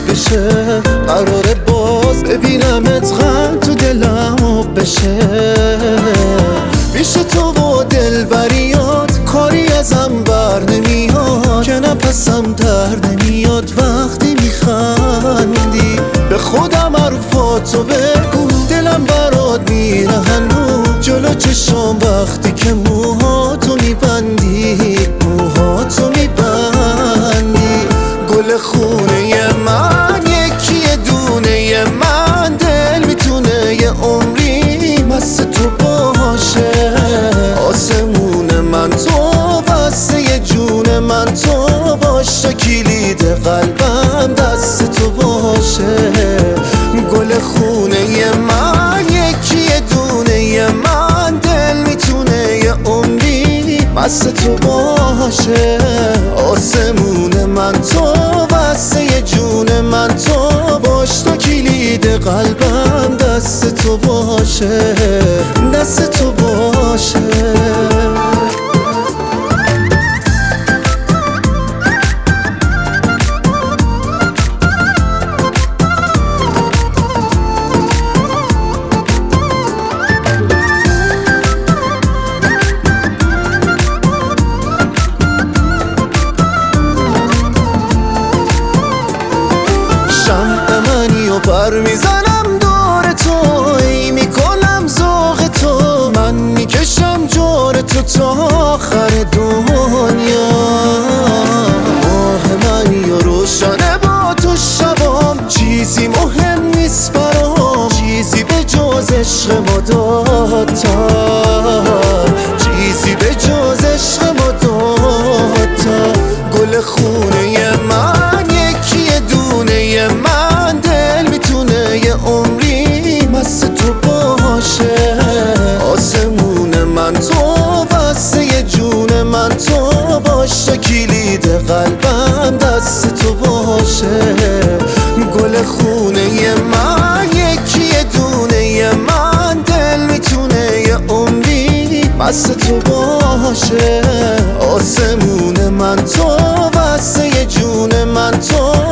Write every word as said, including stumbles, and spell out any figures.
بشه، قراره باز ببینمت غم تو دلم بشه. پیش تو و دلبریات کاری ازم بر نمیاد، که نفسم در نمیاد وقتی میخندی. به خودم حرفاتو بگو، دلم برات میره هنوز جلو چشم وقتی که موهاتو میبندی، موهاتو میبندی. گل خونه من یکی دونه من، دل میتونه یه عمری مست تو باشه. آسمون من تو، واسه یه جون من تو باش، تا کلید قلبم دست تو باشه. گل خونه من یکی دونه من، دل میتونه یه عمری مست تو باشه. آسمون من تو، واسه یه جون من تو باش، تا کلید قلبم دست تو باشه، دست تو باشه. پر میزنم دور تو، ای میکنم ذوق تو، من میکشم جور تو تا آخر دنیا. ماه منی و روشنه با تو شبام، چیزی مهم نیست برام، چیزی به جز عشق ما داتا، چیزی به جز عشق ما داتا. گل خونه من یکی دونه من، دل میتونه یه عمری مست تو باشه. آسمون من تو، واسه یه جون من تو باش، تا کلید قلبم دست تو باشه. گل خونه من یکی دونه من، دل میتونه یه عمری مست تو باشه. آسمون من تو، واسه یه جون من تو